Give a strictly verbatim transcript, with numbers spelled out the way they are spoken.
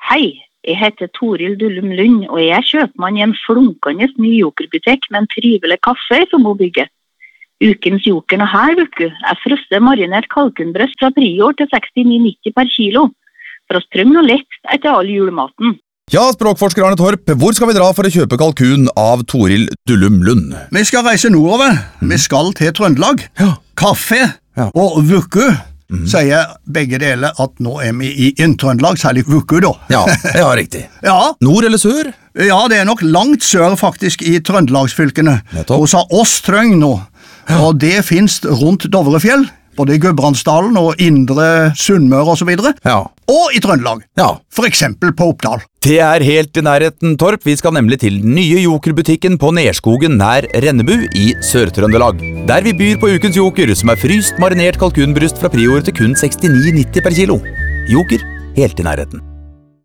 Hei, jeg heter Toril Dullum Lund, og jeg er kjøpmann i en flunkende ny jokerbutikk med en trivelig kaffe som må bygge. Ukens joker nå her, vet du, er frosset marinert kalkunbrøst fra Prior til sekstini nitti per kilo. For oss trenger noe lett etter all julematen. Ja, språkforsker Arne Torp, hvor skal vi dra for å kjøpe kalkun av Toril Dullum Lund? Vi skal reise nordover. Vi skal til Trøndelag. Ja. Kaffe Ja. og vuku. Mm. Sier begge deler at nå er vi i Inn-Trøndelag, særlig vuku da. Ja, ja, riktig. Ja. Nord eller sør? Ja, det er nok langt sør faktisk i Trøndelagsfylkene. Nettopp. Hos oss trøng nå. Og det finnes rundt Dovrefjell, både i Gudbrandsdalen og Indre Sunnmøre og så videre. Ja. Og i Trøndelag. Ja. For eksempel på Oppdal. Det er helt i nærheten, Torp. Vi skal nemlig til den nye jokerbutikken på Nerskogen nær Rennebu i Sør-Trøndelag. Der vi byr på ukens joker, som er fryst marinert kalkunbryst fra Prior til kun sekstini nitti per kilo. Joker, helt i nærheten.